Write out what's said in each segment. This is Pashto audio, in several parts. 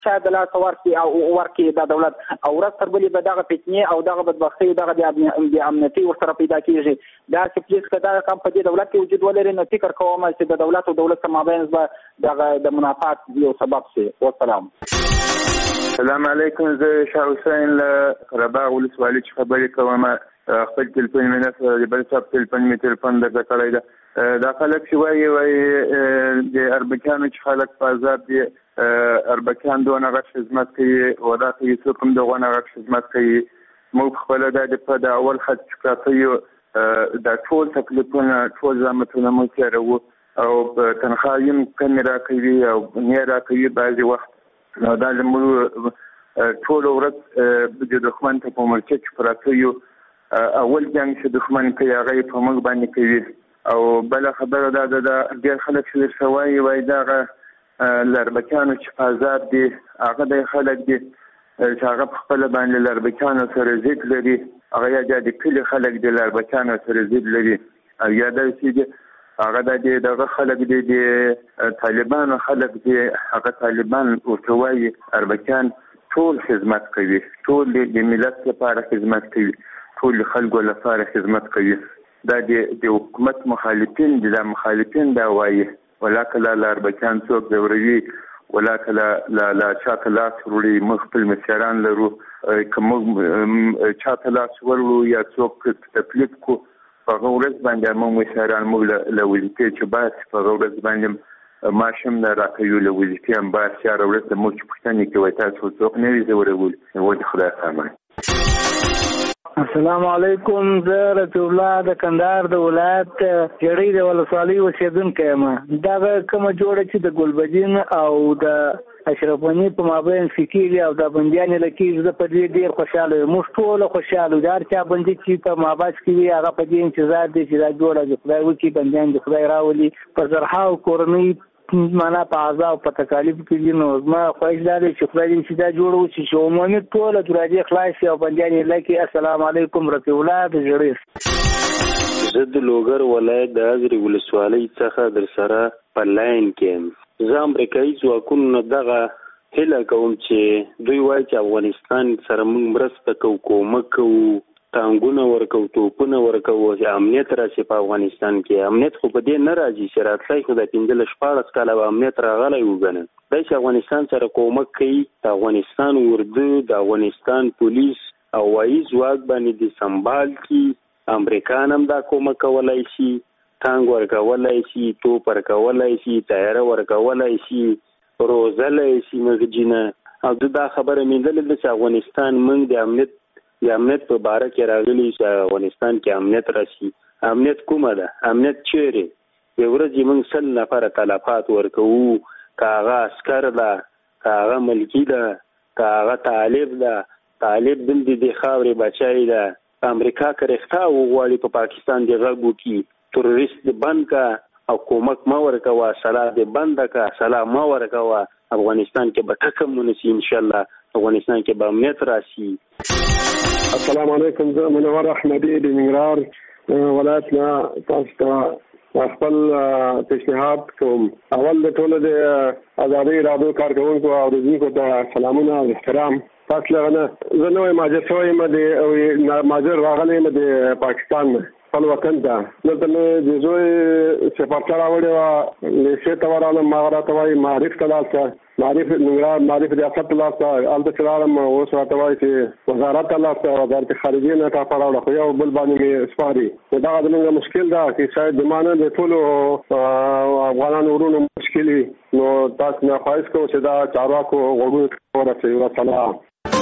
چا د لاس ورکړي دا دولت او ورځ تر بلې به دغه فتنې او دغه بدبختۍ او دغه بې امنیتي ورسره پیدا کېږي. داسې پلیس که دغه کم په دې دولت کې وجود ولري نو فکر کوم چې د دولت او دولت په مابین به دغه د منافعات یو سبب شي. والسلام. السلام علیکم. زه شاه حسین له قرهباغ ولسوالۍ څخه خبرې کوم. خپل تلیفون مې نه سره د بل چا په تلیفون مې تلیفون درته کړی ده. دا خلک چې وایي د اربکیانو چې خلک په عذاب دي، اربکیان دونه غټ خدمت کوي او دا کوي څوک هم دغونه غټ خدمت کوي. موږ خپله دا د اول خط چې پراته یو دا ټول تکلیفونه ټول زحمتونه موږ تېروو او تنخواه هم کمې راکوي او نه راکوي بعضې وخت. نو دا زموږ ټوله ورځ د دښمن ته په مورچه کې پراته یو. اول جنګ چې دښمن کوي هغه یې په موږ باندې کوي. او بله خبره دا ده ډېر خلک چې درته وایي دغه له اربکیانو چې په عذاب دي هغه د خلک دي چې هغه په خپله باندې له اربکیانو سره ضد لري. هغه یا د کلي خلک دي له اربکیانو سره ضد لري او یا داسې دي هغه دغه خلک دي د طالبانو خلک دي. هغه طالبان ورته وایي اربکیان ټول خدمت کوي، ټول د ملت لپاره خدمت کوي، ټول خلکو لپاره خدمت کوي. دا د حکومت مخالفین دي. دا مخالفین دا وایي ولا کله له اربکیان څوک ځوروي ولا کله له چاته لاس وروړي. موږ خپل مشران لرو، که موږ چاته لاس وروړو یا څوک تکلیف کو په هغه ورځ باندې موږ مشران موږ له وظیفې چې باسي په هغه ورځ باندې معاش هم نه راکوي، له وظیفې هم باسي. هره ورځ د موږ چې پوښتنې کوي تاسو څوک نه وي ځورولي. ولې خدای سامان. السلام علیکم. زه رفیع الله د کندهار د ولایت جړۍ د ولسوالۍ اوسېدونکی یم. دغه کومه جوړه چې د ګلبدین او د اشرف غني په مابین کېږي او د بندیانې له کېږي، زه په دې ډېر خوشحاله یم. موږ ټوله خوشحاله یو. د هر چا بندي چې په مابس کې وي هغه په دې انتظار دی چې دا جوړه د خدای وکړي، بندیان د خدای راولي. په زرهاو کورنۍ معنا په عذاب په تکالیف کې دي. نو زما خواهش دا دی چې خدای دې چې دا جوړ وشي چې عمومي ټوله دروازې خلاص شي او بندیان یې لکي. السلام علیکم. رفیع الله د جړۍ. زه د لوګر ولایت د ازرې ولسوالۍ څخه در سره په لاین کې یم. زه امریکایي ځواکونو دغه هیله کوم چې دوی وایي چې افغانستان سره موږ مرسته کوو، کومک کوو، ټانګونه ورکوو، توپونه ورکوو، امنیت راشي په افغانستان کې. امنیت خو په دې نه راځي چې راتلی خو د 15-16 کاله به امنیت راغلی وګڼل. دی چې افغانستان سره کومک کوي، د افغانستان اردو، د افغانستان پولیس او هوایي ځواک باندې د سنبال کړي. امریکان هم دا کومک کولی شي، ټانګ ورکولی شي، توپ ورکولی شي، تیاره ورکولی شي، روزلی شي مغجینه. او دا خبره مې لیدلې ده چې افغانستان موږ د امنیت په باره کې راغلي چې افغانستان کې امنیت راشي. امنیت کومه ده؟ امنیت چیرې؟ یو ورځ موږ 100 نفره تلفات ورکوو، که هغه عسکر ده، که هغه ملکي ده، که هغه طالب ده. طالب دلته د خاورې بچی ده. امریکا که رښتا وغواړي په پاکستان د غږ وکړي، تروریست د بند کا او کومک ما ورکوه، سلاح د بند کا، سلاح ما ورکوه. افغانستان کې به ټکم ونسي انشاءالله. افغانستان کې به امنیت راشي. السلام علیکم. زه منور احمدی د ننګرهار ولایت نه تاسو ته خپل پیشنهاد کوم. اول د ټولو د ازادۍ رادیو کارکوونکو او اوریدونکو ته سلامونه او احترام. تاسو لغنه زه نوې مهاجر شوی یم، د مهاجر راغلی یم د پاکستان نه خپل وطن ته. دلته مې د زوی سفارچه راوړې وه، لیسې ته ورغلم. هغه راته وایي معرف ته لاړ شه، معرف ننګرهار معرف ریاست ته لاړ شه. هلته چې راغلم اوس راته وایي چې وزارت ته لاړ شه، وزارت خارجې نه ټاپه راوړه، خو یو بل باندې مې سپاري. نو دغه زموږ مشکل ده چې شاید د ما نه د ټولو افغانانو ورونو مشکل وي. نو تاسو نه خواهش کوم چې دا چارواکو غوږونو ته ورسوي. وسلام.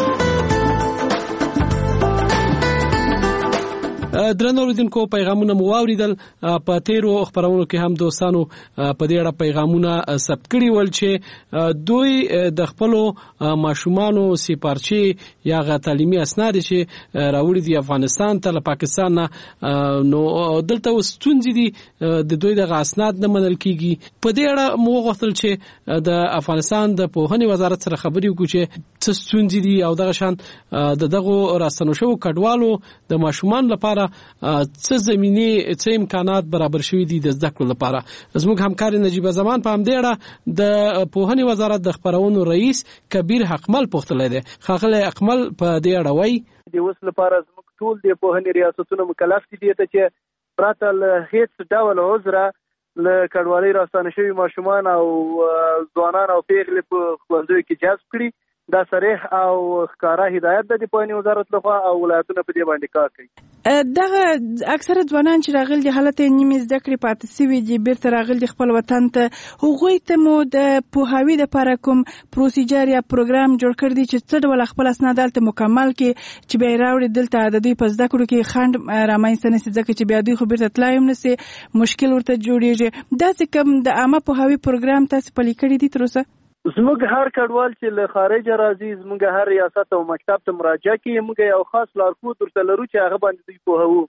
درنو اوریدونکو پیغامونه مو واوریدل. په تیرو خبرونو کې هم دوستانو په دې اړه پیغامونه ثبت کړي ول چې دوی د خپل ماشومانو سپارچي یا غ تعلیمي اسناد چې راوړي دي افغانستان ته له پاکستان نه، نو دلته وستونځي دي د دوی د اسناد نه منل کیږي. په دې اړه مو غوښتل چې د افغانستان د پوهنې وزارت سره خبرې وکړو چې څه ستونځي دي او دغه شان دغه راستنو شو کډوالو د ماشومان لپاره لپاره څه زمینه څه امکانات برابر شوي دي د زده کړو لپاره. زموږ همکار نجیب زمان په همدې اړه د پوهنې وزارت د خبرونو رئیس کبیر حقمل پوښتلی دی. ښاغلی حقمل په دې اړه وایي د اوس لپاره زموږ ټول د پوهنې ریاستونه مکلف دي ته چې پرته له هیڅ ډول عذره له کډوالۍ راستانه شوي ماشومان او ځوانان او پیغلې په ښوونځیو کې جذب کړي. دا صریح او ښکاره هدایت د پوهنې وزارت لخوا او ولایتونه په دې باندې کار کوي. دغه اکثره ځوانان چې راغلي دي حالت یې نیمې زده کړې پاتې سوي دي بیرته راغلي دي خپل وطن ته، هغوی ته مو د پوهاوي دپاره کوم پروسیجر یا پروګرام جوړ کړی دی چې څه ډول خپل اسناد هلته مکمل کړي چې بیا یې راوړي دلته د دوی په زده کړو کې خنډ رامنځته نه سي، ځکه چې بیا دوی خو بیرته تلای هم نه سي، مشکل ورته جوړېږي. داسې کوم د عامه پوهاوي پروګرام تاسې پلي کړی دی تر اوسه؟ زموږ هر کډوال چې له خارجه راځي زموږ هر ریاست او مکتب ته مراجعه کوي، موږ یو خاص لارښود ورته لرو چې هغه باندې دوی پوهوو.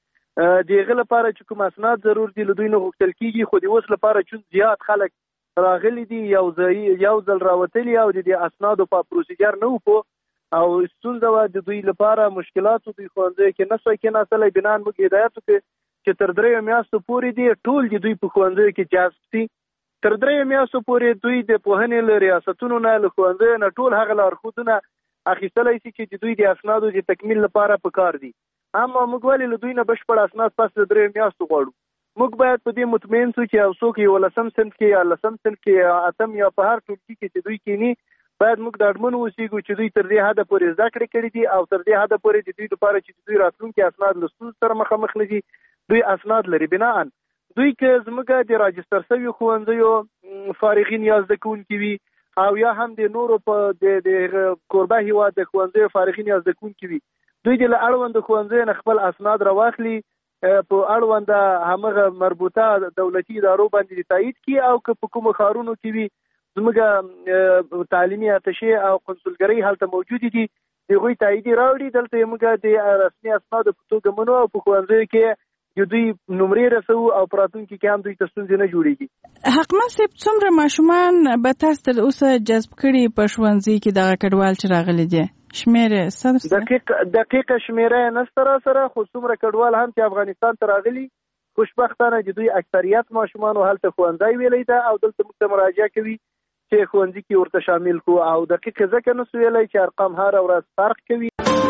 د هغه لپاره چې کوم اسناد ضرور دي له دوی نه غوښتل کېږي، خو د اوس لپاره چې زیات خلک راغلي دي یو ځل راوتلي او د دې اسنادو په پروسیجر نه وو او ستونزه وه د دوی لپاره مشکلاتو دوی ښوونځیو کې نه سوی کېناستلی. بنان موږ هدایت وکړو چې تر 3 میاشتو پورې دي ټول د دوی په ښوونځیو کې جذب سي. تر 3 میاشتو پورې دوی د پوهنې له ریاستونو نه له ښوونځیو نه ټول هغه لارښودونه اخیستلی شي چې د دوی د اسنادو د تکمیل لپاره پکار دي. اما موږ ولې له دوی نه بشپړ اسناد پس د 3 میاشتو غواړو؟ موږ باید په دې مطمئن شو چې یو څوک 11 صنف کې یا 10 صنف کې اتم یا په هر ټولګي کې چې دوی کینی، باید موږ ډاډمن اوسېږو چې دوی تر دې حده پورې زده کړې کړي دي او تر دې حده پورې د دوی لپاره چې دوی راتلونکي اسناد له ستونزو سره مخامخ نه دي، دوی اسناد لري. بناءً دوی که زموږ د راجستر شوي ښوونځیو فارغین یا زده کوونکي وي او یا هم د نورو په د کوربه هیواد د ښوونځیو فارغین یا زده کوونکي وي، دوی د له اړونده ښوونځیو نه خپل اسناد راواخلي، په اړونده همغه مربوطه دولتي ادارو باندې تایید کړي او که په کومو ښارونو کې وي زموږ تعلیمي اتشې او قنسولګرۍ هلته موجودې دي، د هغوی تاییدي راوړي، دلته یې موږ د رسمي اسنادو په توګه منو او په ښوونځیو کې چې دوی نمرې رسو او په راتلونکي کې هم دوی ته ستونزې نه جوړېږي. حقمل صاحب، څومره ماشومان به تاسو تر اوسه جذب کړي په ښوونځي کې دغه کډوال چې راغلي دي؟ شمېره څه دقیقه شمېره یې نشته راسره، خو څومره کډوال هم چې افغانستان ته راغلي خوشبختانه د دوی اکثریت ماشومانو هلته ښوونځی ویلی ده او دلته موږ ته مراجعه کوي چې ښوونځي کې ورته شامل کړو او دقیقه ځکه نسو ویلی چې ارقام هره ورځ فرق کوي.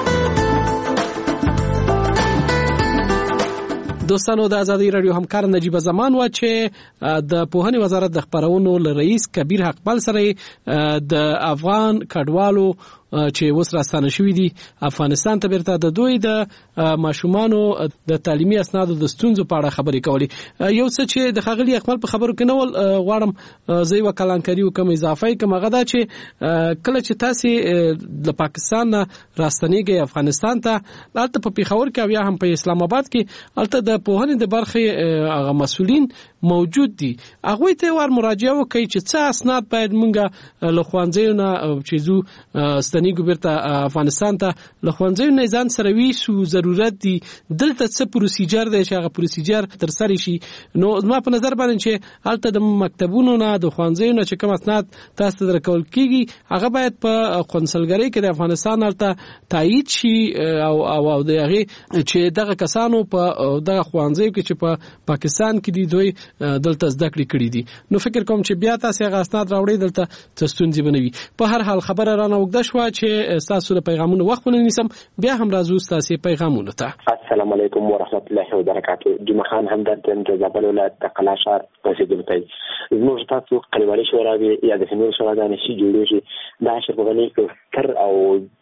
دوستانو، د ازادي رادیو همکار نجیب زمان و چې د پوهنې وزارت د خبرونو رئیس کبیر حقمل سره د افغان کډوالو چې اوس راستانه شوي دي افغانستان ته بیرته د دوی د ماشومانو د تعلیمي اسنادو د ستونزو په اړه خبرې کولې. یو څه چې د ښاغلي حقمل په خبرو کې نه ول غواړم زه یوه کلانکاري وکړم اضافه یې کړم، هغه دا چې کله چې تاسې له پاکستان نه راستنېږئ افغانستان ته، هلته په پېښور کې او یا هم په اسلام آباد کې هلته د پوهنې د برخې هغه مسؤلین موجود دي، هغوی ته ور مراجعه وکړئ چې څه اسناد باید مونږ له ښوونځیو نه چې ځو ستنېږو بیرته افغانستان ته له ښوونځیو نه ځان سره ویسو، ضرورت دي دلته څه پروسیجر دی چې هغه پروسیجر ترسره شي. نو زما په نظر باندې چې هلته د مکتبونو نه د ښوونځیو نه چې کوم اسناد تاسو ته درکول کېږي هغه باید په قونسلګرۍ کې د افغانستان هلته تایید شي او د هغې چې دغه کسانو په دغه ښوونځیو کې چې په پاکستان کې دي دوی دلته زده کړې کړي دي. نو فکر کوم چې بیا تاسو هغه اسناد راوړئ دلته څه ستونزې به نه وي. په هر حال خبره رانه اوږده شوه چې ستاسو د پیغامونو وخت ونه نیسم، بیا هم راځو ستاسې پیغامونو ته. السلام علیکم ورحمت الله وبرکاته. جمعه خان همدرد د زابل ولایت د قلعه ښار اوسېدونکی. زموږ تاسو کلیوالي شوراګانې یا د نورو شوراګانې چې جوړېږي دا اشرف غني ستر او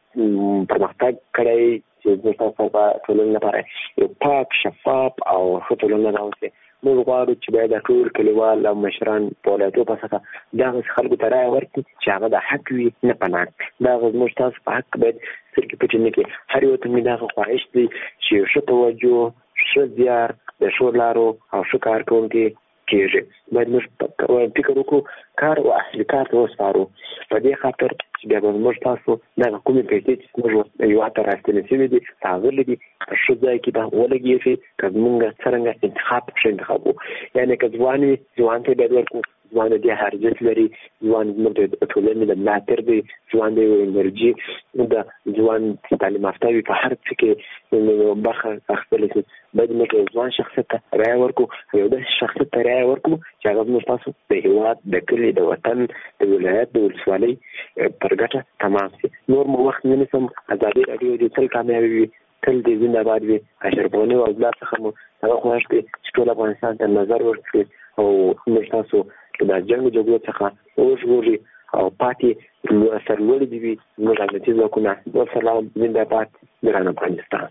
پرمختګ کړی چې زموږ تاسو په ټولنې لپاره یو پاک شفاف او ښه ټولنه راوستې. موږ غواړو چې باید د ټول کلیوال او مشران په ولایتو په سطحه دغسې خلکو ته رایه ورکړي چې هغه د حق وي نه په ناک. دغه زموږ تاسو په حق باید سترګې پټې نه کړي. هر یو ته مې دغه خواهش دی چې ښه توجه، ښه زیار، د ښو لارو او ښه کار کوونکي کېږي. باید موږ فکر وکړو کار او اصلي کار ته وسپارو. په دې خاطر چې بیا به موږ تاسو دغه کومې پیسې چې موږ هېواد ته راستنې شوي دي راغلي دي په ښه ځای کې به ولګېږي. که زمونږ څرنګه انتخاب ښه انتخاب وو، یعنې که ځوان وي ځوان ته باید ورکړو، ځوان د حرکت لري، ځوان د ټولنې د ملاتړ دی، ځوان د انرژي د ځوان تعلیم یافته وي، په هر څه کې برخه اخیستلی شي. باید موږ ځوان شخصیت ته رایه ورکړو، یو داسې شخصیت ته رایه ورکړو چې هغه زموږ تاسو د هېواد، د کلي، د وطن، د ولایت، د ولسوالۍ پر ګټه تمام شي. نور مو وخت نه نیسم. ازادي راډیو دې تل کامیابه وي، تل دې زنده باد وي. اشرف غني او اولاد څخه مو هغه خواهش دی چې ټول افغانستان ته نظر ورکړي او موږ تاسو د جنګ جګړو څخه وژغوري او پاتې سرلوړي دي وي زموږ امنیتي ځواکونه. والسلام، زنده باد، ګران افغانستان.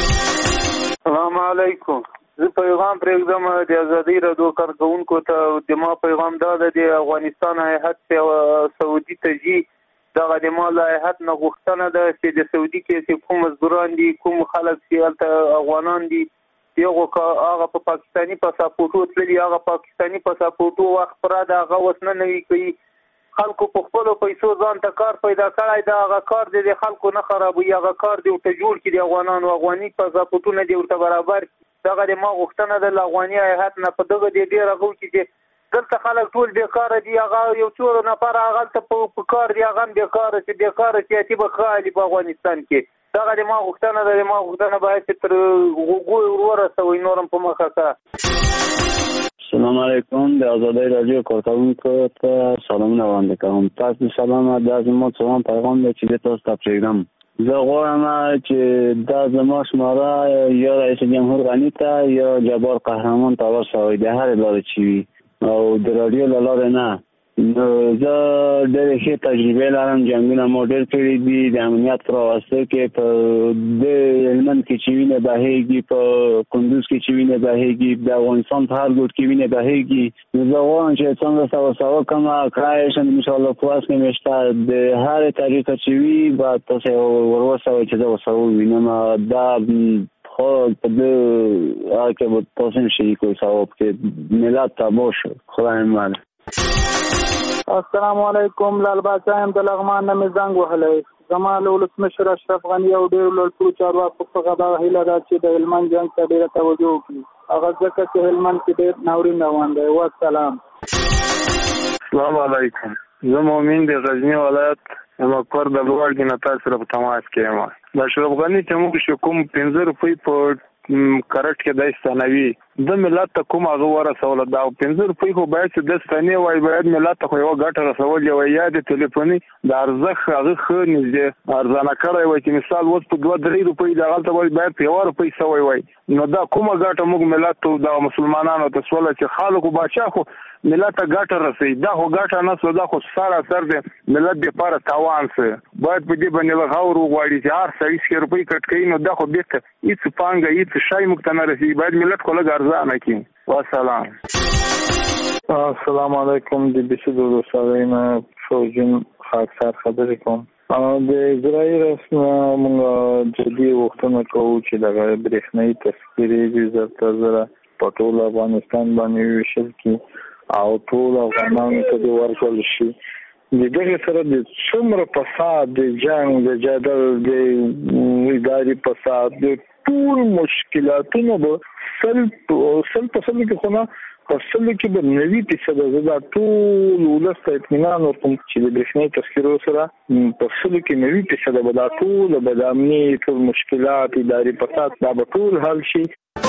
السلام علیکم. زه پیغام پرېږدم د ازادۍ راډیو کارکوونکو ته. د ما پیغام دا ده، د افغانستان هیئت سعودي ته ځي. دغه د ما له هیئت نه غوښتنه ده چې د سعودي کې چې کوم مزدوران دي، کوم خلک چې هلته افغانان دي، هغه په پاکستاني پاسپورټو تللي، هغه پاکستاني پاسپورټو وخت پوره د هغه اوس نه نوي کوي. خلکو په خپلو پیسو ځان ته کار پیدا کړی ده. هغه کار دی د خلکو نه خرابوي، هغه کار دی ورته جوړ کړي. د افغانانو افغاني پاسپورټونه دی ورته برابر کړي. دغه د ما غوښتنه ده له افغاني هیئت نه په دغه دی ډېر هغه وکړي چې دلته خلک ټول بیکاره دي. هغه یو څو نفر هغلته په کار دي، هغه هم بیکاره چې بیکاره سیاسي به ښه په افغانستان کې. دغه د ما غوښتنه ده. د ما غوښتنه باید چې تر غوږو ورسوئ، نور هم په مخه کړه. السلام علیکم. د ازادۍ راډیو کارکوونکو ته سلامونه وړاندې کوم. تاسو سلام. دا زما څوان پیغام دی چې تاسو ته پرېږدم. زه غواړم چې دا زما شماره یا رئیس جمهور غني ته یا جبار قهرمان ته ورسوئ، د هرې لارې چې وي، او د راډیو له لارې نه. نو زه ډېرې ښې تجربې لرم، جنګونه مو ډېر کړي دي. د امنیت په راوستو کې په د هلمند کې چې وینه بهېږي، په کندوز کې چې وینه بهېږي، د افغانستان په هر ګوټ کې وینه بهېږي. نو زه غواړم چې څنګه سوه کمه کړای شم انشاءالله په وس کې مې شته. د هرې طریقه چې وي باید تاسې ورسوئ چې زه ورسره ووینم. دا خو په دې هغه کې به تاسو هم شریک وئ ثواب کې ملت تباه شو. خدای مال. السلام علیکم. لال باچا یم د لغمان نه مې زنګ وهلی. زما له ولسمشر اشرف غني او ډېرو لوړپوړو چارواکو څخه دا هیله ده چې د هلمند جنګ ته ډېره توجه وکړي، هغه ځکه چې هلمند کې ډېر ناورین روان دی. والسلام. السلام علیکم. زه مؤمن د غزني ولایت مقر د لوړګي نه تاسو سره په تماس کې یم. د اشرف غني چې موږ چې کوم 15 روپۍ په کرټ کې د ستنوي د ملت ته کوم هغه ورسوله. دا 15 روپۍ خو باید چې د ستنې وای، باید ملت ته خو یوه ګټه رسول یوه یا د ټلیفوني د ارزښت هغه ښه نږدې ارزانه کړی وای چې مثال اوس په 2-3 روپۍ د هغلته باید په 1 روپۍ سوی وای. نو دا کومه ګټه موږ ملت ته د مسلمانانو ته سوله چې خلکو باچا خو ملت ته ګټه رسوي. دا خو ګټه نه سوه، دا خو سراسر د ملت دپاره تاوان سه. باید په دې باندې له غور وغواړي چې هر سړي 100 روپۍ کټ کوي، نو دا خو بېرته هېڅ پانګه هېڅ شی موږ ته نه رسېږي. باید ملت خو لږ ارزانه کړي. والسلام. السلام علیکم. د بي سي د ولسوالۍ نه فوجین خاکسار خبرې کوم. د اجرایي رسم موږ جدي غوښتنه کوو چې دغه برېښنایي تذکرې دې زر تر زره په ټول افغانستان باندې وویشل کړي او ټول افغانانو ته دې ورکړل شي. د دغې سره د څومره فساد، د جنګ، د جدل، د اداري فساد، د ټول مشکلاتونه به 100% کې خو نه په 100 کې به 90% زه دا ټول ولس ته اطمینان ورکوم چې د برېښنایي تذکرو سره په 100 کې 90% به دا ټول به د امني ټول مشکلات، اداري فساد دا به ټول حل شي.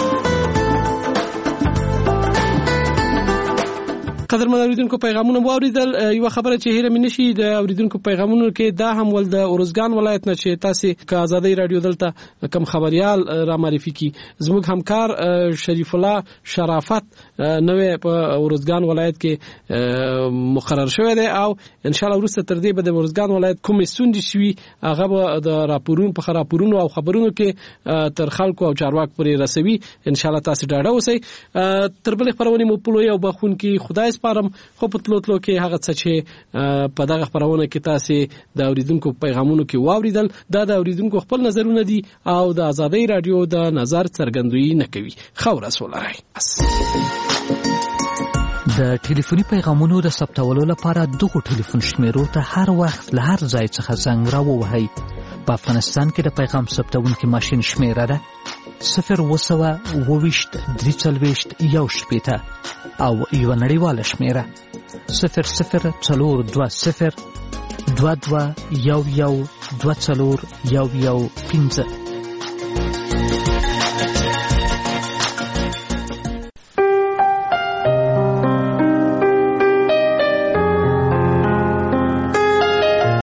قدرمن اوریدونکو پیغامونه واوریدل. یو خبره چې هیره مې نشي د اوریدونکو پیغامونو کې دا هم ول د اورزګان ولایت نه چې تاسو که ازادۍ رادیو دلته کم خبريال را معرفي کی زموږ همکار شریف الله شرافت نوې په اورزګان ولایت کې مقرر شوی دی او ان شاء الله ورسته تر دې به د اورزګان ولایت کوم سوندې شوي هغه به د راپورونو په خبرونو او خبرونو کې تر خلکو او چارواک پورې رسوي. ان شاء الله تاسو ډاډه اوسئ. تر بل خبرونه مو پلوي او بخون کې خدای سپارم. خو په تلو کې هغه څه چې په دغه خبرونه کې تاسو د اوریدونکو پیغامونو کې واوریدل دا د اوریدونکو خپل نظرونه دي او د ازادۍ رادیو د نظر څرګندوي نه کوي. خو رسول د ټلیفوني پیغامونو د ثبتولو لپاره دغه ټلیفون شمیرو ته هر وخت له هر ځای څخه زنګ راووهئ. په افغانستان کې د پیغام ثبتونکو ماشین شمیره ده 020 23 340 1 شپېته او یو نړیواله شمیره 004022 22 11 24 11 15